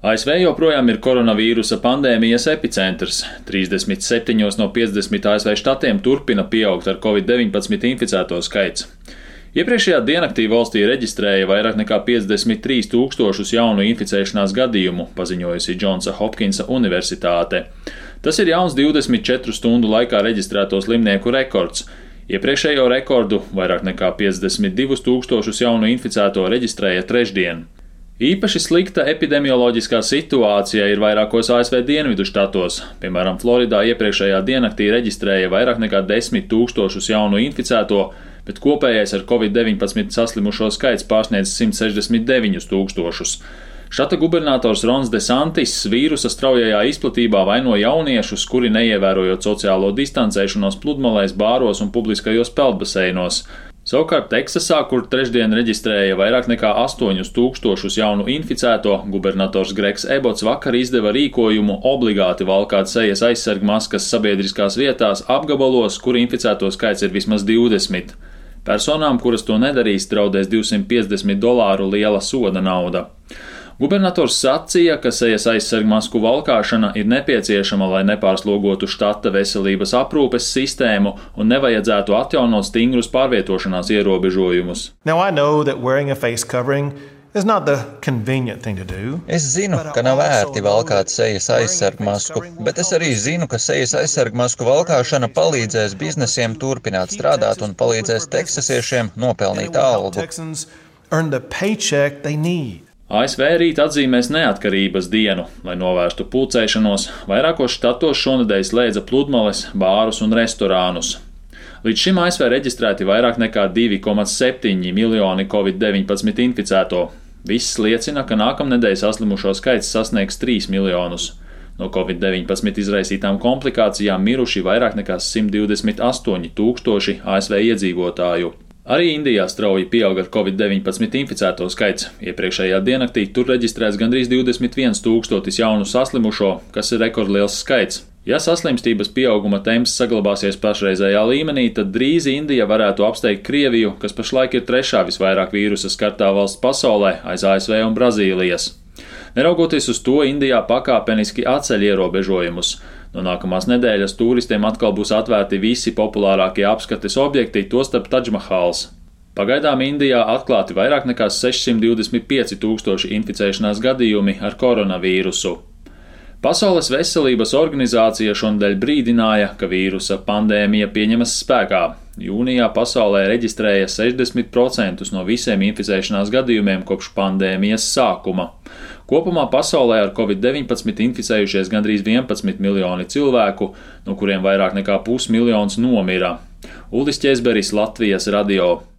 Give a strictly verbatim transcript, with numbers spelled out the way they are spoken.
A S V joprojām ir koronavīrusa pandēmijas epicentrs. trīsdesmit septiņos no piecdesmit A S V štatiem turpina pieaugt ar covid deviņpadsmit inficēto skaits. Iepriekšējā diennaktī valstī reģistrēja vairāk nekā piecdesmit trīs tūkstošus jaunu inficēšanās gadījumu, paziņojusi Džonsa Hopkinsa Universitāte. Tas ir jauns divdesmit četru stundu laikā reģistrēto slimnieku rekords. Iepriekšējo rekordu, vairāk nekā piecdesmit divus tūkstošus jaunu inficēto, reģistrēja trešdien. Īpaši slikta epidemioloģiskā situācija ir vairākos A S V dienvidu štatos. Piemēram, Floridā iepriekšējā diennaktī reģistrēja vairāk nekā desmit tūkstošus jaunu inficēto, bet kopējais ar covid deviņpadsmit saslimušo skaits pārsniedz simt sešdesmit deviņus tūkstošus. Štata gubernators Rons DeSantis vīrusa straujajā izplatībā vaino jauniešus, kuri neievērojot sociālo distancēšanos pludmalēs, bāros un publiskajos peldbaseinos. Savukārt Teksasā, kur trešdien reģistrēja vairāk nekā astoņus tūkstošus jaunu inficēto, gubernators Gregs Ebots vakar izdeva rīkojumu obligāti valkāt sejas aizsargmaskas sabiedriskās vietās apgabalos, kur inficēto skaits ir vismaz divdesmit. Personām, kuras to nedarīs, draudēs divsimt piecdesmit dolāru liela soda nauda. Gubernators sacīja, ka sejas aizsargmasku valkāšana ir nepieciešama, lai nepārslogotu štata veselības aprūpes sistēmu un nevajadzētu atjaunot stingrus pārvietošanās ierobežojumus. Es zinu, ka nav ērti valkāt sejas aizsargmasku, bet es arī zinu, ka sejas aizsargmasku valkāšana palīdzēs biznesiem turpināt strādāt un palīdzēs teksasiešiem nopelnīt algu. A S V rīt atzīmēs neatkarības dienu, lai novērstu pulcēšanos. Vairākos štatos šonedēļ slēdza pludmales, bārus un restorānus. Līdz šim A S V reģistrēti vairāk nekā divi komats septiņi miljoni covid deviņpadsmit inficēto. Viss liecina, ka nākamnedēļ saslimušo skaits sasniegs trīs miljonus. No covid deviņpadsmit izraisītām komplikācijām miruši vairāk nekā simt divdesmit astoņi tūkstoši A S V iedzīvotāju. Arī Indijā strauji pieaug ar covid deviņpadsmit inficēto skaits. Iepriekšējā diennaktī tur reģistrēts gandrīz divdesmit viens tūkstotis jaunu saslimušo, kas ir rekordliels skaits. Ja saslimstības pieauguma temps saglabāsies pašreizējā līmenī, tad drīz Indija varētu apsteigt Krieviju, kas pašlaik ir trešā visvairāk vīrusa skartā valsts pasaulē aiz A S V un Brazīlijas. Neraugoties uz to, Indijā pakāpeniski atceļ ierobežojumus. No nākamās nedēļas turistiem atkal būs atvērti visi populārākie apskates objekti, tostarp Tadžmahals. Pagaidām Indijā atklāti vairāk nekā sešsimt divdesmit pieci tūkstoši inficēšanās gadījumi ar koronavīrusu. Pasaules veselības organizācija šonadēļ brīdināja, ka vīrusa pandēmija pieņemas spēkā. Jūnijā pasaulē reģistrēja sešdesmit procentus no visiem inficēšanās gadījumiem kopš pandēmijas sākuma. Kopumā pasaulē ar covid deviņpadsmit inficējušies gandrīz vienpadsmit miljoni cilvēku, no kuriem vairāk nekā pusmiljons nomira. Uldis Ķezberis, Latvijas radio.